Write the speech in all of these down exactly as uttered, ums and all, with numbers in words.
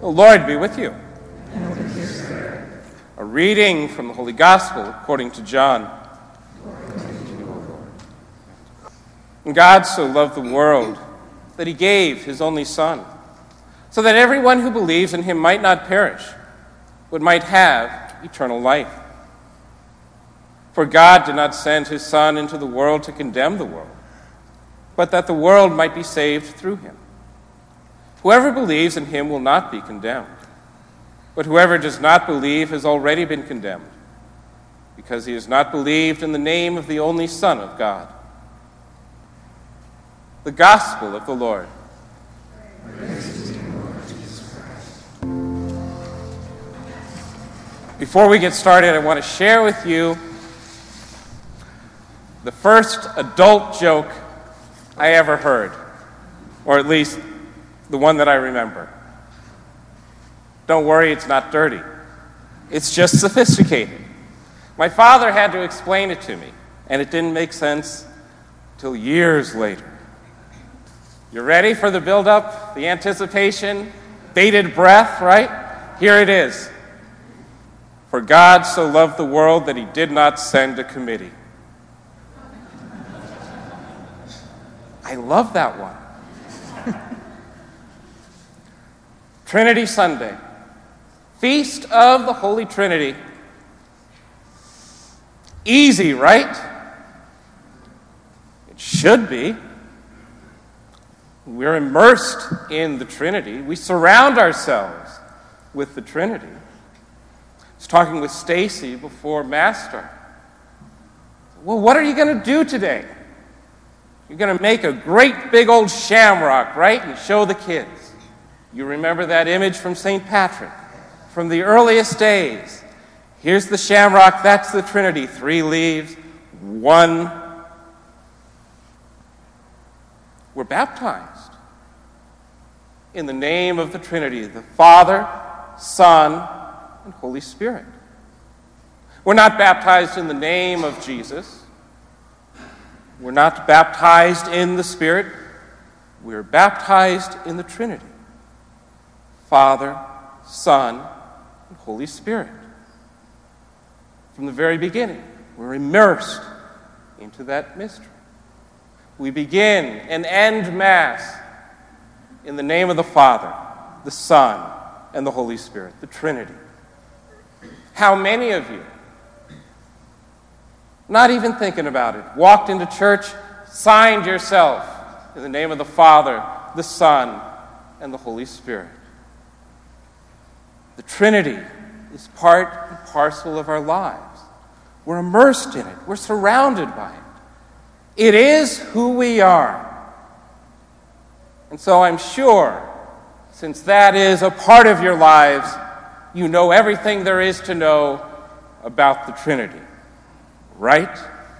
The Lord be with you. And with your spirit. A reading from the Holy Gospel according to John. And God so loved the world that he gave his only Son, so that everyone who believes in him might not perish, but might have eternal life. For God did not send his Son into the world to condemn the world, but that the world might be saved through him. Whoever believes in him will not be condemned, but whoever does not believe has already been condemned, because he has not believed in the name of the only Son of God. The Gospel of the Lord. Before we get started, I want to share with you the first adult joke I ever heard, or at least the one that I remember. Don't worry, it's not dirty. It's just sophisticated. My father had to explain it to me, and it didn't make sense till years later. You ready for the build-up, the anticipation, bated breath, right? Here it is. For God so loved the world that he did not send a committee. I love that one. Trinity Sunday, Feast of the Holy Trinity. Easy, right? It should be. We're immersed in the Trinity. We surround ourselves with the Trinity. I was talking with Stacy before Mass started. Well, what are you going to do today? You're going to make a great big old shamrock, right? And show the kids. You remember that image from Saint Patrick, from the earliest days. Here's the shamrock, that's the Trinity. Three leaves, one. We're baptized in the name of the Trinity, the Father, Son, and Holy Spirit. We're not baptized in the name of Jesus. We're not baptized in the Spirit. We're baptized in the Trinity. Father, Son, and Holy Spirit. From the very beginning, we're immersed into that mystery. We begin and end Mass in the name of the Father, the Son, and the Holy Spirit, the Trinity. How many of you, not even thinking about it, walked into church, signed yourself in the name of the Father, the Son, and the Holy Spirit? The Trinity is part and parcel of our lives. We're immersed in it. We're surrounded by it. It is who we are. And so I'm sure, since that is a part of your lives, you know everything there is to know about the Trinity. Right?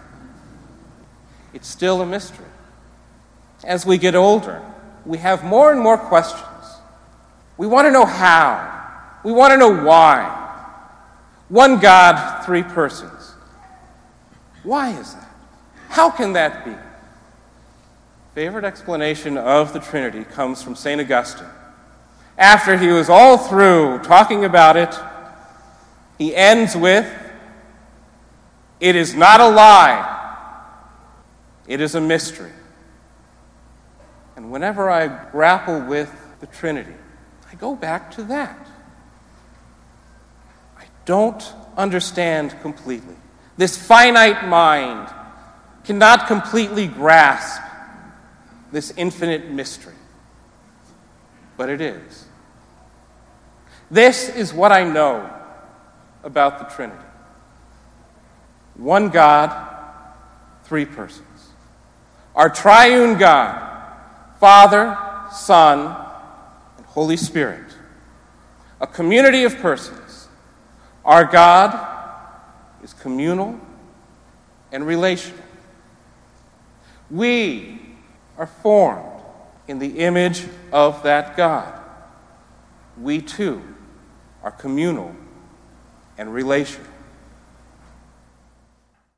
It's still a mystery. As we get older, we have more and more questions. We want to know how. We want to know why. One God, three persons. Why is that? How can that be? Favorite explanation of the Trinity comes from Saint Augustine. After he was all through talking about it, he ends with, "It is not a lie. It is a mystery." And whenever I grapple with the Trinity, I go back to that. I don't understand completely. This finite mind cannot completely grasp this infinite mystery. But it is. This is what I know about the Trinity. One God, three persons. Our triune God, Father, Son, and Holy Spirit. A community of persons. Our God is communal and relational. We are formed in the image of that God. We too are communal and relational.